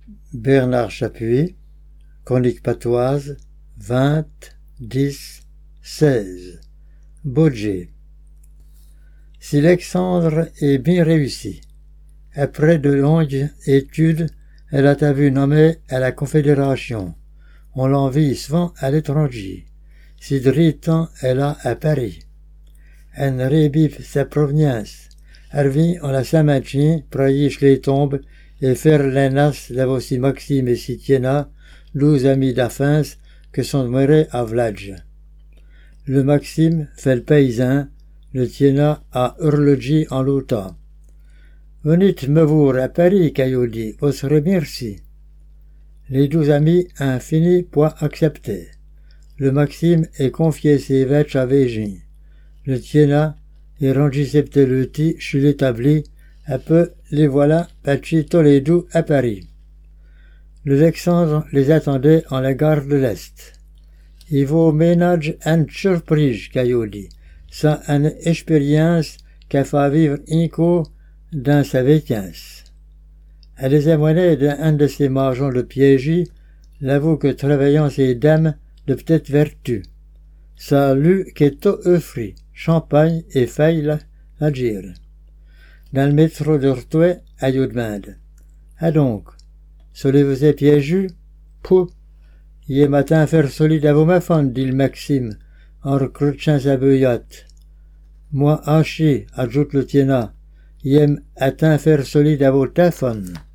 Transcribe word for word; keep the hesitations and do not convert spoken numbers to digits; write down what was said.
Bernard Chapuis, Chronique patoise, vingt, dix, seize. Baudger. Si Alexandre est bien réussi, après de longues études, elle a été vue nommée à la Confédération. On l'envie souvent à l'étranger. Si dritant elle a à Paris. En rébif sa provenance. Arvi on la Saint-Maintien, praïche les tombes, et faire l'enas d'avossi Maxime et Sitiena, douze amis d'Affins, que sont demeurés à Vladj. Le Maxime fait le paysan, le Tiena à Hurledji en Louta. Venez me voir à Paris, Caillou-dit, vous serez merci. Les douze amis ont fini pour accepter. Le Maxime est confié ses vêches à Végin. Le Tiena est rendu septeluti chez l'établi, un peu les voilà partis tous les deux à Paris. Le Alexandre les attendait en la gare de l'Est. Il vaut ménage une surprise, Caillou-dit. Ça une expérience qu'a fait vivre Inco dans sa vacances. Elle les amenait d'un de ses marchands de piégie, l'avoue que travaillant ces dames de petite vertu. Ça lut qu'est tout offri, champagne et feuilles à dire. Dans le métro de Retour, à you demande. Ah donc, soulevez-vous piégeux? Pouh! Hier matin faire solide à vos mafans, dit le Maxime, en recruchant sa beuillotte. Moi, haché, ajoute le Tiena, yem atteint faire solide à vos tafons.